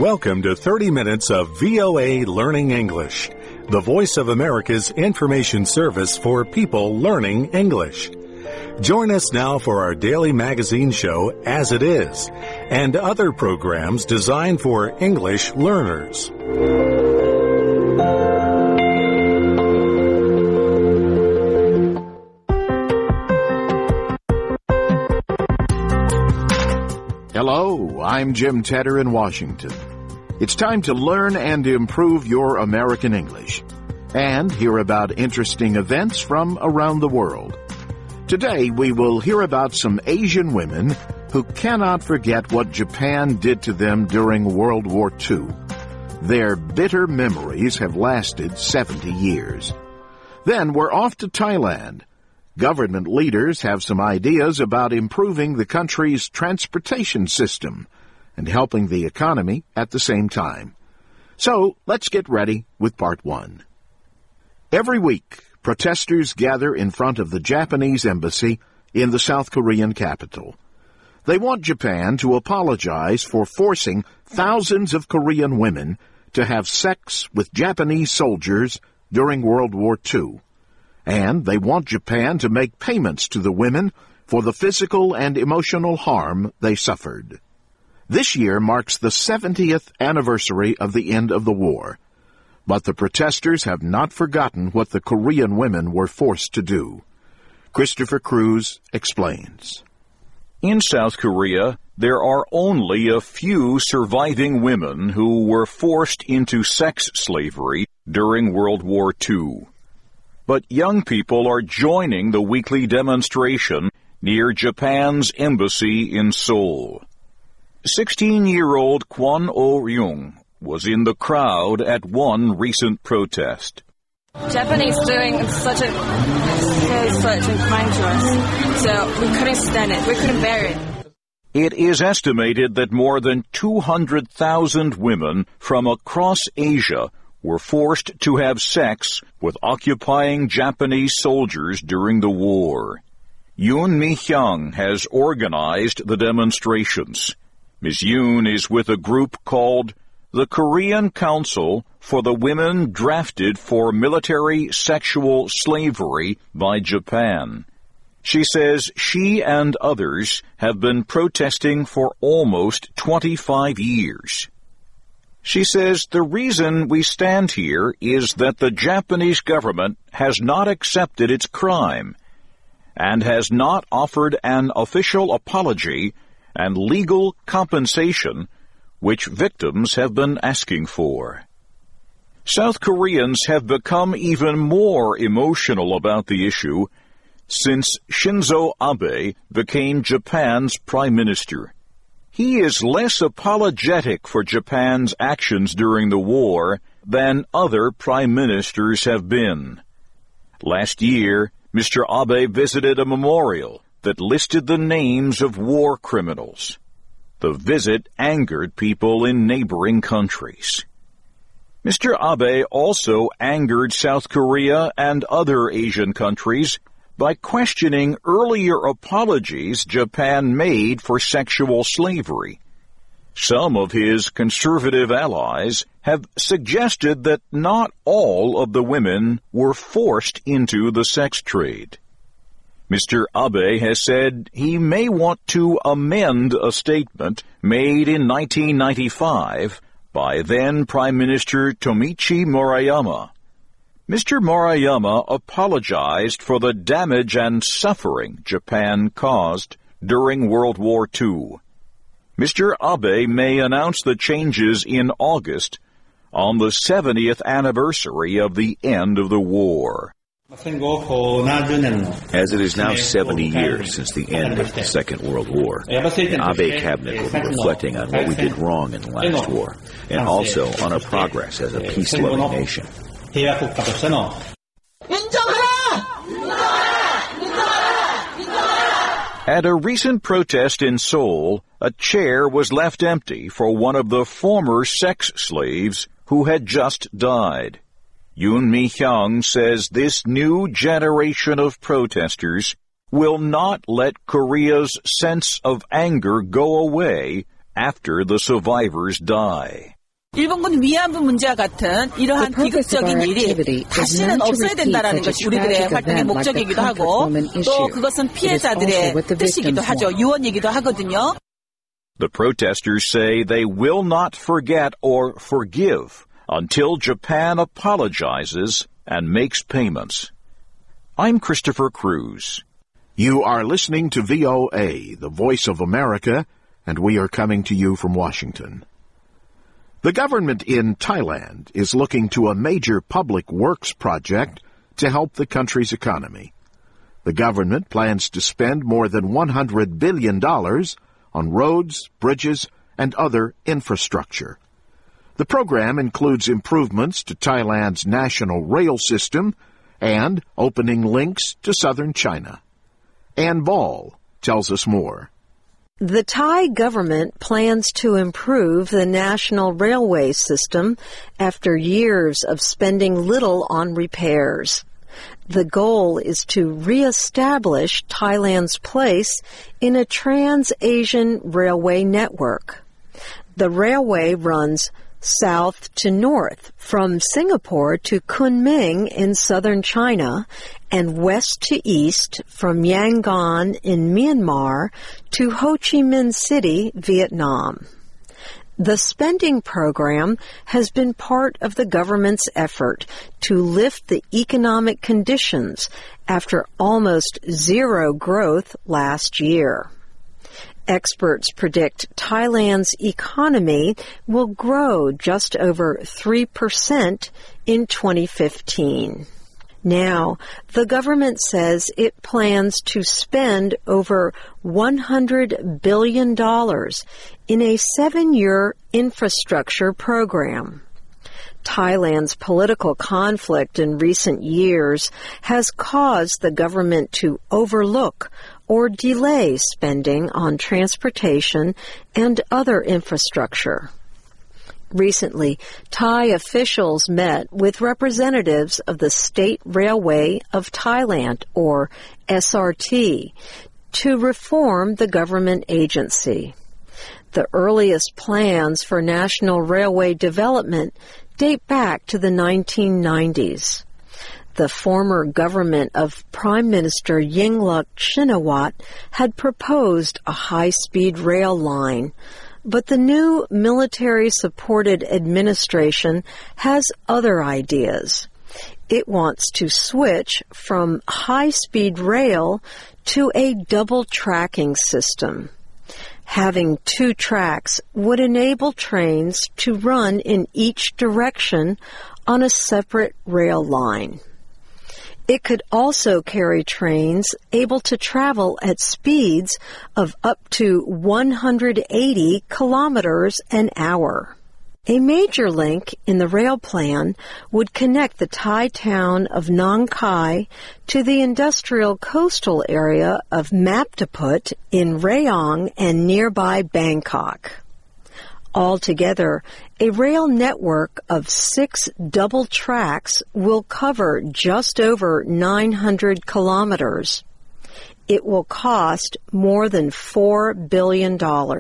Welcome to 30 minutes of VOA Learning English, the voice of America's information service for people learning English. Join us now for our daily magazine show, As It Is, and other programs designed for English learners. Hello, I'm Jim Tedder in Washington. It's time to learn and improve your American English and hear about interesting events from around the world. Today, we will hear about some Asian women who cannot forget what Japan did to them during World War II. Their bitter memories have lasted 70 years. Then we're off to Thailand. Government leaders have some ideas about improving the country's transportation system and helping the economy at the same time. So, let's get ready with part one. Every week, protesters gather in front of the Japanese embassy in the South Korean capital. They want Japan to apologize for forcing thousands of Korean women to have sex with Japanese soldiers during World War II. And they want Japan to make payments to the women for the physical and emotional harm they suffered. This year marks the 70th anniversary of the end of the war, but the protesters have not forgotten what the Korean women were forced to do. Christopher Cruz explains. In South Korea, there are only a few surviving women who were forced into sex slavery during World War II. But young people are joining the weekly demonstration near Japan's embassy in Seoul. 16-year-old Kwon Oh-ryung was in the crowd at one recent protest. Japanese doing such and kind to us, so we couldn't stand it. We couldn't bear it. It is estimated that more than 200,000 women from across Asia were forced to have sex with occupying Japanese soldiers during the war. Yoon Mi-hyung has organized the demonstrations. Ms. Yoon is with a group called the Korean Council for the Women Drafted for Military Sexual Slavery by Japan. She says she and others have been protesting for almost 25 years. She says the reason we stand here is that the Japanese government has not accepted its crime and has not offered an official apology and legal compensation which victims have been asking for. South Koreans have become even more emotional about the issue since Shinzo Abe became Japan's prime minister. He is less apologetic for Japan's actions during the war than other prime ministers have been. Last year, Mr. Abe visited a memorial that listed the names of war criminals. The visit angered people in neighboring countries. Mr. Abe also angered South Korea and other Asian countries by questioning earlier apologies Japan made for sexual slavery. Some of his conservative allies have suggested that not all of the women were forced into the sex trade. Mr. Abe has said he may want to amend a statement made in 1995 by then Prime Minister Tomichi Murayama. Mr. Murayama apologized for the damage and suffering Japan caused during World War II. Mr. Abe may announce the changes in August on the 70th anniversary of the end of the war. As it is now 70 years since the end of the Second World War, the Abe cabinet will be reflecting on what we did wrong in the last war, and also on our progress as a peace-loving nation. At a recent protest in Seoul, a chair was left empty for one of the former sex slaves who had just died. Yoon Mi-hyung says this new generation of protesters will not let Korea's sense of anger go away after the survivors die. 일본군 위안부 문제와 같은 이러한 비극적인 일이 다시는 없어야 된다는 것이 우리들의 활동의 목적이기도 하고 또 그것은 피해자들의 뜻이기도 하죠. 유언이기도 하거든요. The protesters say they will not forget or forgive until Japan apologizes and makes payments. I'm Christopher Cruz. You are listening to VOA, the Voice of America, and we are coming to you from Washington. The government in Thailand is looking to a major public works project to help the country's economy. The government plans to spend more than $100 billion on roads, bridges, and other infrastructure. The program includes improvements to Thailand's national rail system and opening links to southern China. Ann Ball tells us more. The Thai government plans to improve the national railway system after years of spending little on repairs. The goal is to re-establish Thailand's place in a trans-Asian railway network. The railway runs south to north from Singapore to Kunming in southern China and west to east from Yangon in Myanmar to Ho Chi Minh City, Vietnam. The spending program has been part of the government's effort to lift the economic conditions after almost zero growth last year. Experts predict Thailand's economy will grow just over 3% in 2015. Now, the government says it plans to spend over $100 billion in a 7-year infrastructure program. Thailand's political conflict in recent years has caused the government to overlook or delay spending on transportation and other infrastructure. Recently, Thai officials met with representatives of the State Railway of Thailand, or SRT, to reform the government agency. The earliest plans for national railway development date back to the 1990s. The former government of Prime Minister Yingluck Shinawatra had proposed a high-speed rail line, but the new military-supported administration has other ideas. It wants to switch from high-speed rail to a double tracking system. Having 2 tracks would enable trains to run in each direction on a separate rail line. It could also carry trains able to travel at speeds of up to 180 kilometers an hour. A major link in the rail plan would connect the Thai town of Nong Khai to the industrial coastal area of Maptaput in Rayong and nearby Bangkok. Altogether, a rail network of 6 double tracks will cover just over 900 kilometers. It will cost more than $4 billion.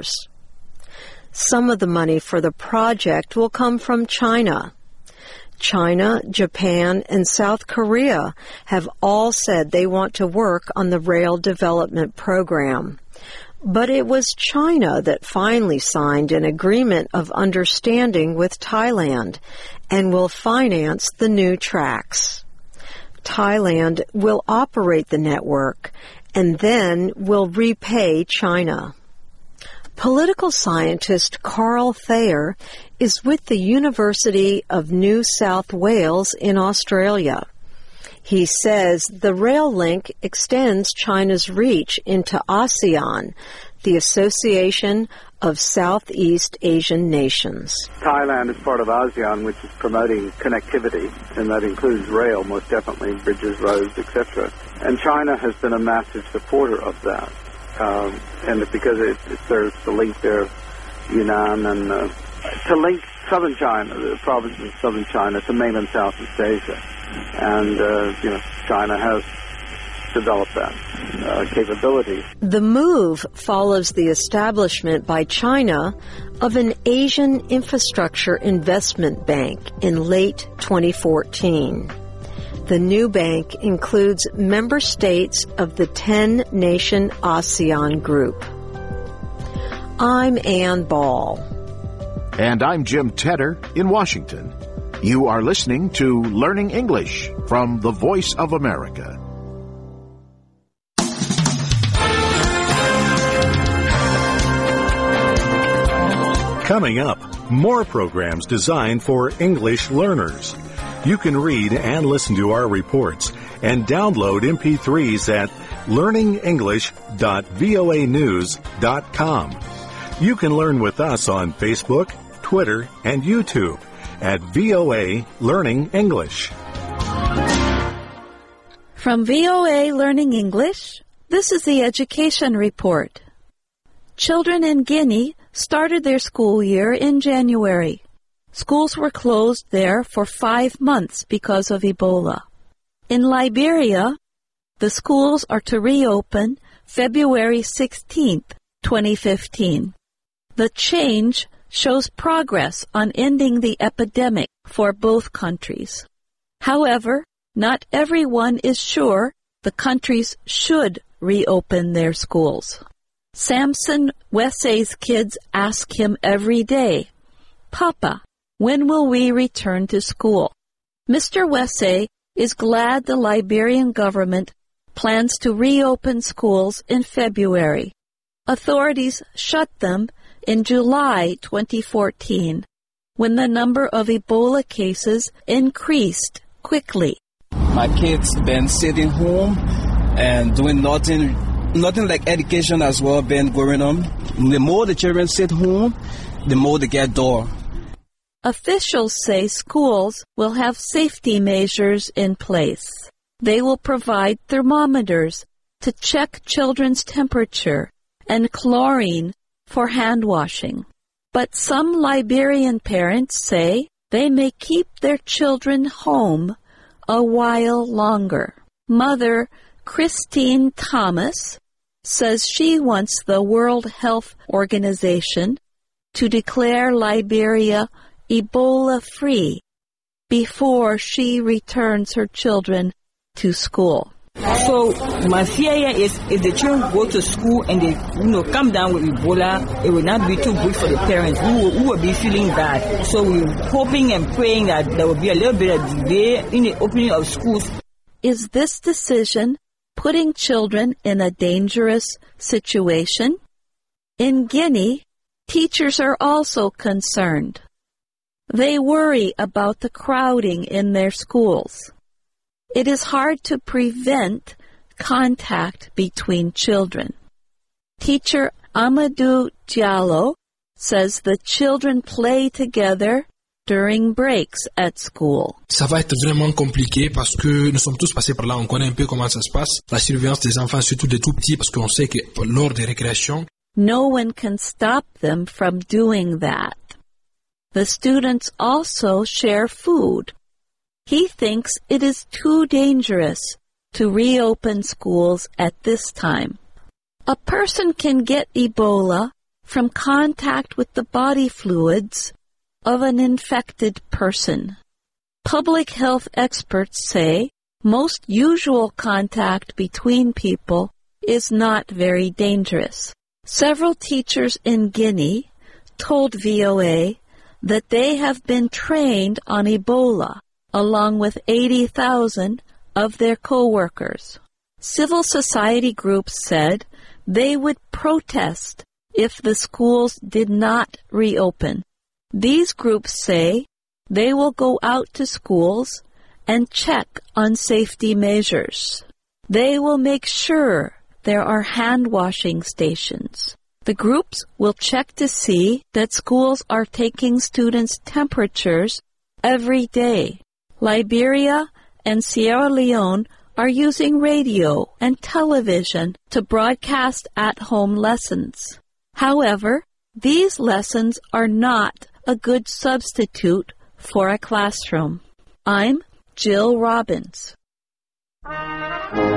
Some of the money for the project will come from China. China, Japan, and South Korea have all said they want to work on the rail development program. But it was China that finally signed an agreement of understanding with Thailand and will finance the new tracks. Thailand will operate the network and then will repay China. Political scientist Carl Thayer is with the University of New South Wales in Australia. He says the rail link extends China's reach into ASEAN, the Association of Southeast Asian Nations. Thailand is part of ASEAN, which is promoting connectivity, and that includes rail, most definitely, bridges, roads, etc. And China has been a massive supporter of that. And because it serves to link their Yunnan and to link southern China, the provinces of southern China, to mainland Southeast Asia. And, China has develop that capability. The move follows the establishment by China of an Asian Infrastructure Investment Bank in late 2014. The new bank includes member states of the 10-nation ASEAN group. I'm Ann Ball. And I'm Jim Tedder in Washington. You are listening to Learning English from the Voice of America. Coming up, more programs designed for English learners. You can read and listen to our reports and download MP3s at learningenglish.voanews.com. You can learn with us on Facebook, Twitter, and YouTube at VOA Learning English. From VOA Learning English, this is the Education Report. Children in Guinea started their school year in January. Schools were closed there for 5 months because of Ebola. In Liberia, the schools are to reopen February 16th, 2015. The change shows progress on ending the epidemic for both countries. However, not everyone is sure the countries should reopen their schools. Samson Wesse's kids ask him every day, "Papa, when will we return to school?" Mr. Wesse is glad the Liberian government plans to reopen schools in February. Authorities shut them in July 2014, when the number of Ebola cases increased quickly. My kids been sitting home and doing nothing like education as well been going on. The more the children sit home, the more they get dull. Officials say schools will have safety measures in place. They will provide thermometers to check children's temperature and chlorine for hand washing. But some Liberian parents say they may keep their children home a while longer. Mother Christine Thomas says she wants the World Health Organization to declare Liberia Ebola-free before she returns her children to school. So my fear here is if the children go to school and they come down with Ebola, it will not be too good for the parents who will be feeling bad. So we're hoping and praying that there will be a little bit of delay in the opening of schools. Is this decision putting children in a dangerous situation? In Guinea, teachers are also concerned. They worry about the crowding in their schools. It is hard to prevent contact between children. Teacher Amadou Diallo says the children play together during breaks at school. Ça va être vraiment compliqué parce que nous sommes tous passés par là, on connaît un peu comment ça se passe, la surveillance des enfants, surtout des tout petits, parce qu'on sait que lors des récréations, no one can stop them from doing that. The students also share food. He thinks it is too dangerous to reopen schools at this time. A person can get Ebola from contact with the body fluids of an infected person. Public health experts say most usual contact between people is not very dangerous. Several teachers in Guinea told VOA that they have been trained on Ebola, along with 80,000 of their co-workers. Civil society groups said they would protest if the schools did not reopen. These groups say they will go out to schools and check on safety measures. They will make sure there are hand-washing stations. The groups will check to see that schools are taking students' temperatures every day. Liberia and Sierra Leone are using radio and television to broadcast at-home lessons. However, these lessons are not a good substitute for a classroom. I'm Jill Robbins.